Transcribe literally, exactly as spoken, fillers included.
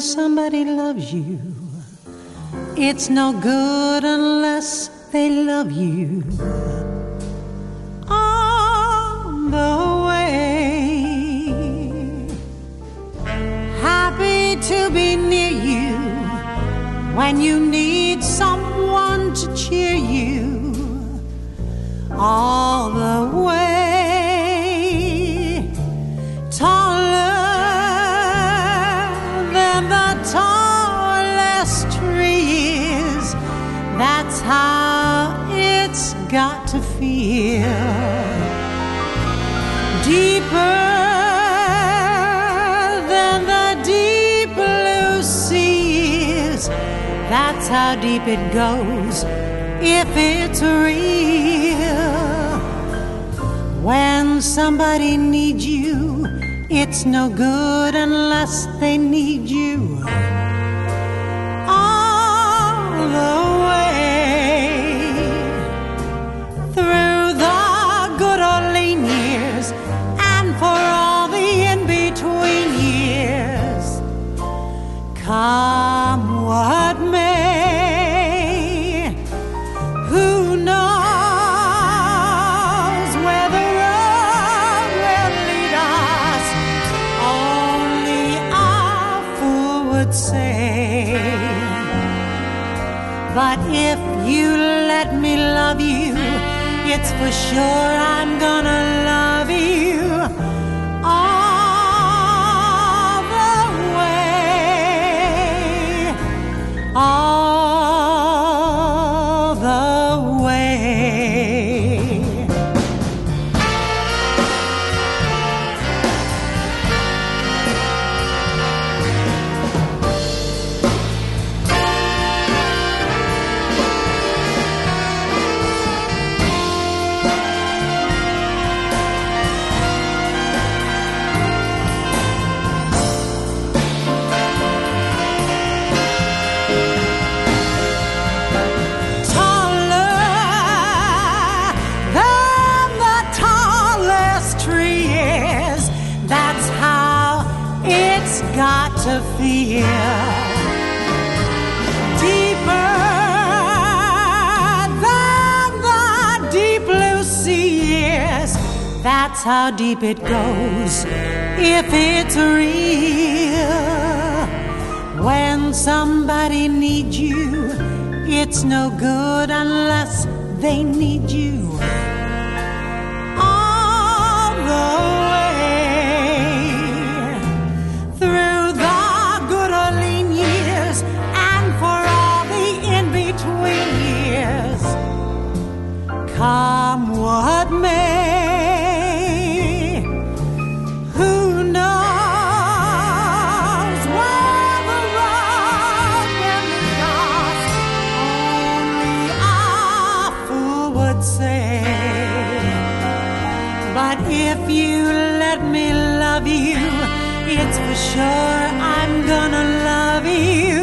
somebody loves you, it's no good unless they love you on the way. Happy to be near you when you need someone to cheer you all the way. Taller than the tallest tree is, that's how it's got to feel. Deeper than the deep blue sea is, that's how deep it goes if it's real. When somebody needs you, it's no good unless they need you all the way. Through the good or lean years and for all the in-between years, come what may, who knows where the road will lead us? Only a fool would say. But if you let me love you, it's for sure I'm gonna love you all the way, all the way. Got to feel deeper than the deep blue sea is. That's how deep it goes if it's real. When somebody needs you, it's no good unless they need you all the way. Come what may, who knows where the road will lead us? Only a fool would say. But if you let me love you, it's for sure I'm gonna love you